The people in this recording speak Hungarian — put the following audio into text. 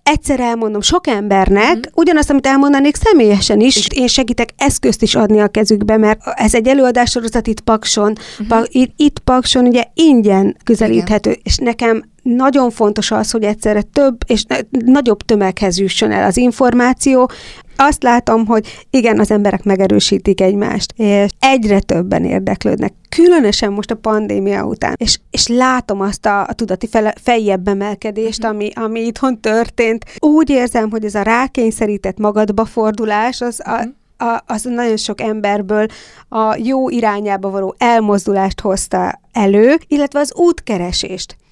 egyszer elmondom sok embernek, ugyanazt, amit elmondanék személyesen is, és én segítek eszközt is adni a kezükbe, mert ez egy előadássorozat itt Pakson, itt Pakson ugye ingyen közelíthető, és nekem nagyon fontos az, hogy egyszerre több és nagyobb tömeghez jusson el az információ. Azt látom, hogy igen, az emberek megerősítik egymást, és egyre többen érdeklődnek, különösen most a pandémia után. És látom azt a tudati feljebb emelkedést, ami itthon történt. Úgy érzem, hogy ez a rákényszerített magadba fordulás, az nagyon sok emberből a jó irányába való elmozdulást hozta elő, illetve az útkeresést.